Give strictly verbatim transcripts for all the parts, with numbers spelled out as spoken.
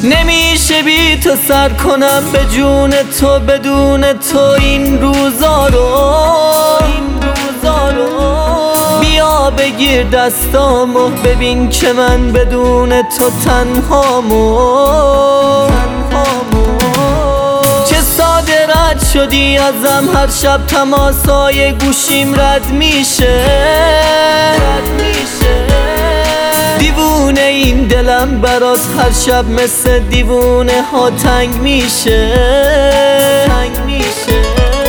نمیشه بی تو سر کنم به جون تو، بدون تو این روزا رو. بیا بگیر دستامو ببین که من بدون تو تنهامو. چه ساده رد شدی ازم، هر شب تماسای گوشیم رد میشه. دیوونه این دلم برات هر شب مثل دیوونه ها تنگ میشه. تنگ میشه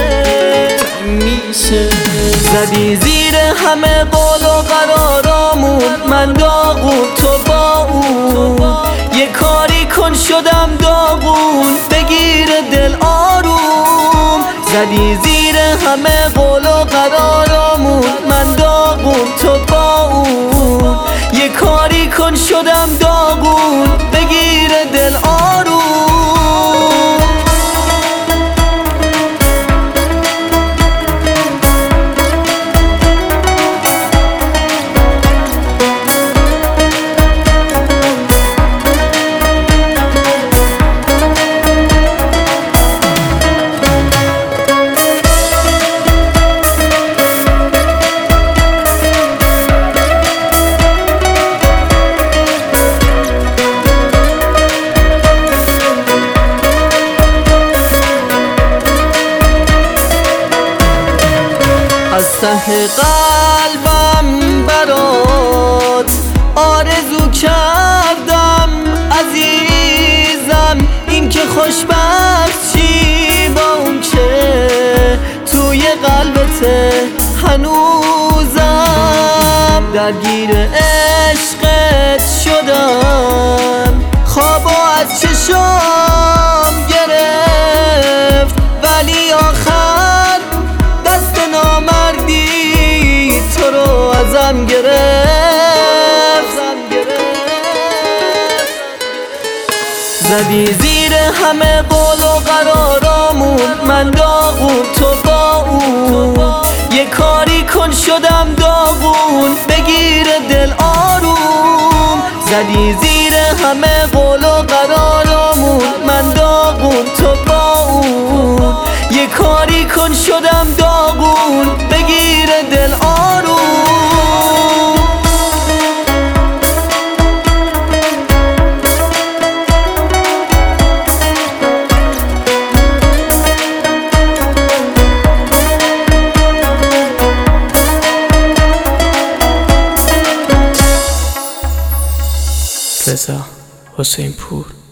میشه زدی زیر همه قول و قرارامون، من داغون تو با اون. یه کاری کن شدم داغون، بگیر دل آروم. زدی زیر همه قول و قرارامون، من داغون تو با اون. یه کاری کن شدم داغون، بگیر دل آروم. از ته قلبم برات آرزو کردم عزیزم، این که خوشبخت چی با اون که توی قلبت هنوزم. درگیر عشقت شدم، خوابو از چشام گرفت، ولی آخر دست نامردی تو رو ازم گرفت. زدی زیر همه قول و قرارامون، من داغون تو با اون. یه کاری کن شدم داغون، بگیر دل آروم. زدی زیر همه قول و قرارامون، من داغون تو با اون. یه کاری کن شدم داغون، بگیر دل آروم. رضا حسین پور.